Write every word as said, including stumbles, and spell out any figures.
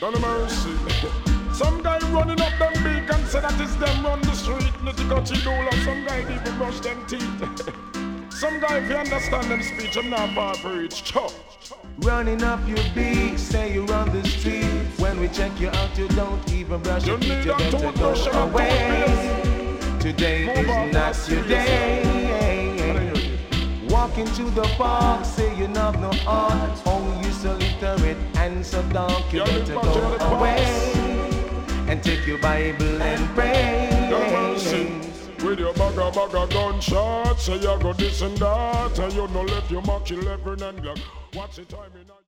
Lord of mercy. Some guy running up them big and say that it's them run the street. Nitty got you do. Some guy even brush them teeth. Some guy, if you understand them speech, I'm not far for each chop. Running up your beat, say you run the street. When we check you out, you don't even brush your teeth. You better go away. Today is not your day. Walk into the park, say you have no heart. Oh, you so illiterate and so dark. You better go away and take your Bible and pray. With your bagger bagger gunshot, say you go this and that, and you no let your mark eleven and like, what's the time in